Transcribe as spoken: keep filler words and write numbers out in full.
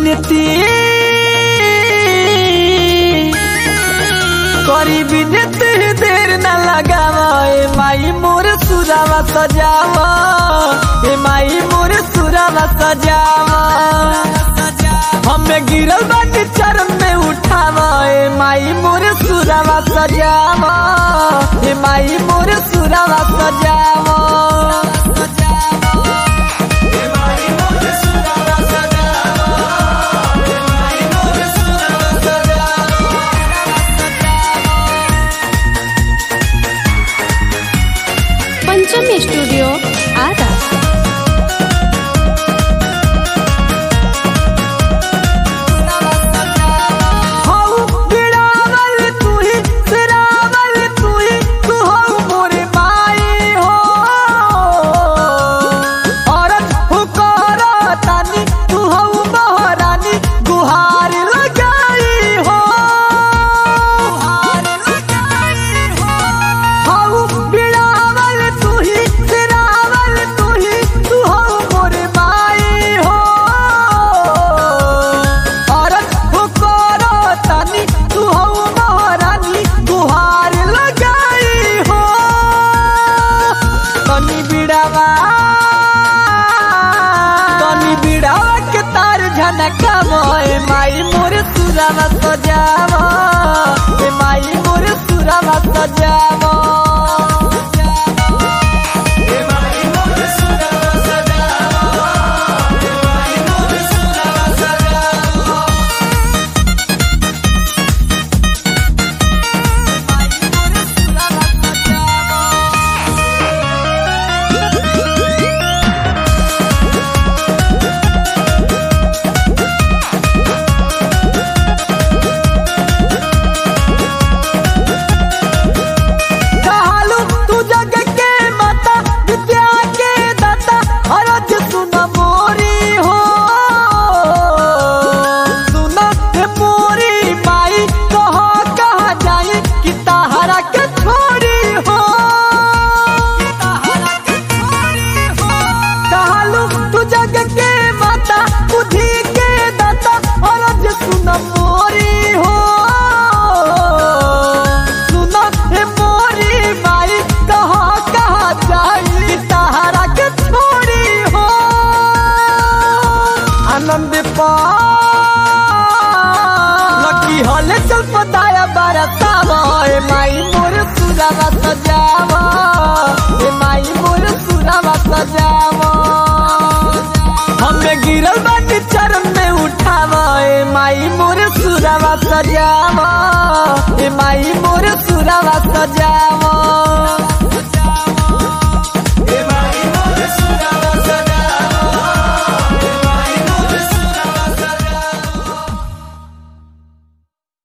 विनती करी विनती देर न लगावा ए माई मोर सुरावा सजावा ए माई मोर सुरावा सजावा हमें गिरल बानी चरण में उठावा ए माई मोर सुरावा सजावा ए माई मोर सुरावा सजावा पंचमी स्टूडियो आरा ए माई मोर सुरावा सजावा ए माई मोर सुरावा सजावा लकी हले चल पताया बरसावा ए माई मोर सुरावा सजावा ए माई मोर सुरावा सजावा हमें गिरल बानी चरण में उठावा ए माई मोर सुरावा सजावा ए माई मोर सुरावा सजावा।